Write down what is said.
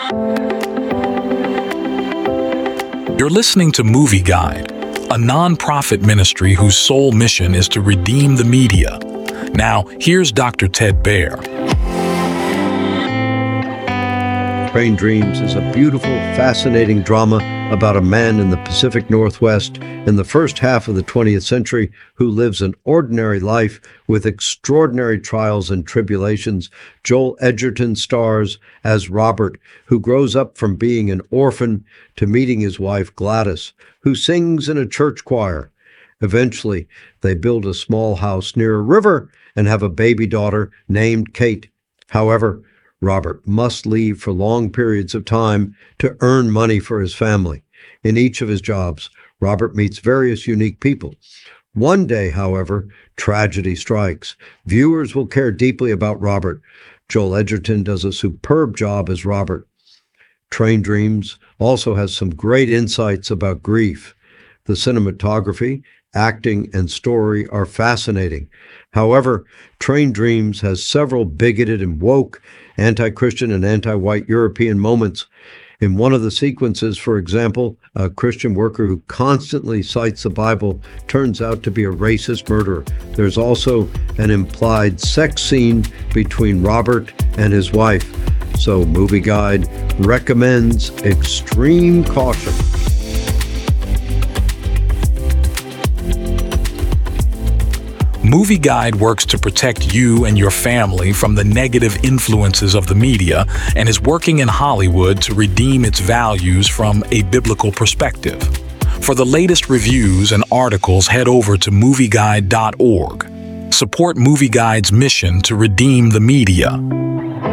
You're listening to Movie Guide, a non-profit ministry whose sole mission is to redeem the media. Now, here's Dr. Ted Baer. Train Dreams is a beautiful, fascinating drama about a man in the Pacific Northwest in the first half of the 20th century who lives an ordinary life with extraordinary trials and tribulations. Joel Edgerton stars as Robert, who grows up from being an orphan to meeting his wife Gladys, who sings in a church choir. Eventually, they build a small house near a river and have a baby daughter named Kate. However, Robert must leave for long periods of time to earn money for his family. In each of his jobs, Robert meets various unique people. One day, however, tragedy strikes. Viewers will care deeply about Robert. Joel Edgerton does a superb job as Robert. Train Dreams also has some great insights about grief. The cinematography, acting, and story are fascinating. However, Train Dreams has several bigoted and woke, anti-Christian and anti-white European moments. In one of the sequences, for example, a Christian worker who constantly cites the Bible turns out to be a racist murderer. There's also an implied sex scene between Robert and his wife. So Movie Guide recommends extreme caution. Movie Guide works to protect you and your family from the negative influences of the media and is working in Hollywood to redeem its values from a biblical perspective. For the latest reviews and articles, head over to movieguide.org. Support Movie Guide's mission to redeem the media.